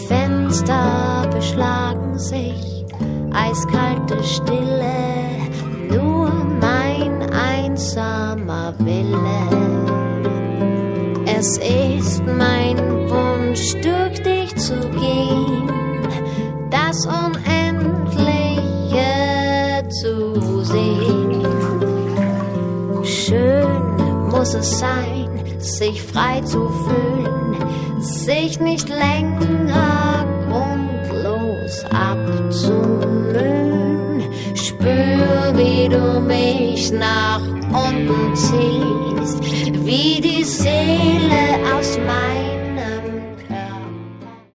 Fenster beschlagen sich, eiskalte Stille, nur mein einsamer Wille. Es ist mein Wunsch, durch dich zu gehen, das Unendliche zu sehen. Schön muss es sein, sich frei zu fühlen, sich nicht länger grundlos abzumühen. Spür, wie du mich nach unten ziehst, wie die Seele aus meinem